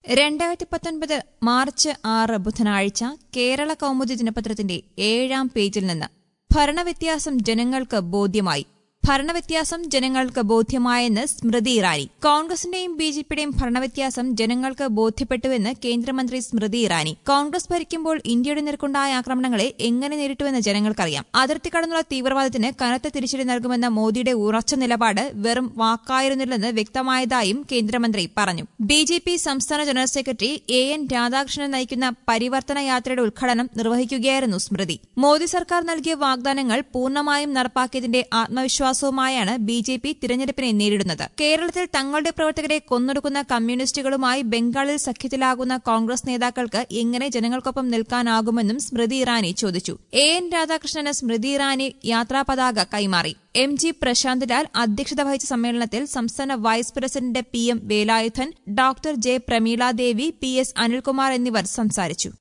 2019 March 6 ബുധനാഴ്ച കേരള കൗമുദി ദിനപത്രത്തിന്റെ 7-ാം പേജിൽ നിന്ന് ഭരണവ്യത്യാസം ജനങ്ങൾക്ക് ബോധ്യമായി. ഭരണവ്യത്യാസം ജനങ്ങൾക്ക് ബോധ്യമായെന്ന് സ്മൃതി ഇറാനി. കോൺഗ്രസിന്റെയും ബിജെപിയുടെയും ഭരണവ്യത്യാസം ജനങ്ങൾക്ക് ബോധ്യപ്പെട്ടുവെന്ന് കേന്ദ്രമന്ത്രി സ്മൃതി ഇറാനി. കോൺഗ്രസ് ഭരിക്കുമ്പോൾ ഇന്ത്യയുടെ നേർക്കുണ്ടായ ആക്രമണങ്ങളെ എങ്ങനെ നേരിട്ടുവെന്ന് ജനങ്ങൾക്കറിയാം. അതിർത്തി കടന്നുള്ള തീവ്രവാദത്തിന് കനത്ത തിരിച്ചടി നൽകുമെന്ന മോദിയുടെ ഉറച്ച നിലപാട് വെറും വാക്കായിരുന്നില്ലെന്ന് വ്യക്തമായതായും കേന്ദ്രമന്ത്രി പറഞ്ഞു. ബിജെപി സംസ്ഥാന ജനറൽ സെക്രട്ടറി AN രാധാകൃഷ്ണൻ നയിക്കുന്ന പരിവർത്തന യാത്രയുടെ ഉദ്ഘാടനം നിർവഹിക്കുകയായിരുന്നു സ്മൃതി. മോദി സർക്കാർ നൽകിയ വാഗ്ദാനങ്ങൾ പൂർണ്ണമായും നടപ്പാക്കിയതിന്റെ ആത്മവിശ്വാസവുമായാണ് ബിജെപി തിരഞ്ഞെടുപ്പിനെ നേരിടുന്നത്. കേരളത്തിൽ തങ്ങളുടെ പ്രവർത്തകരെ കൊന്നൊടുക്കുന്ന കമ്മ്യൂണിസ്റ്റുകളുമായി ബംഗാളിൽ സഖ്യത്തിലാകുന്ന കോൺഗ്രസ് നേതാക്കൾക്ക് എങ്ങനെ ജനങ്ങൾക്കൊപ്പം നിൽക്കാനാകുമെന്നും സ്മൃതി ഇറാനി ചോദിച്ചു. AN രാധാകൃഷ്ണന് സ്മൃതി ഇറാനി യാത്രാപതാക കൈമാറി. MG പ്രശാന്ത് ലാൽ അധ്യക്ഷത വഹിച്ച സമ്മേളനത്തിൽ സംസ്ഥാന vice president PM Velayudhan, doctor J Prameela Devi, PS Anilkumar എന്നിവർ സംസാരിച്ചു.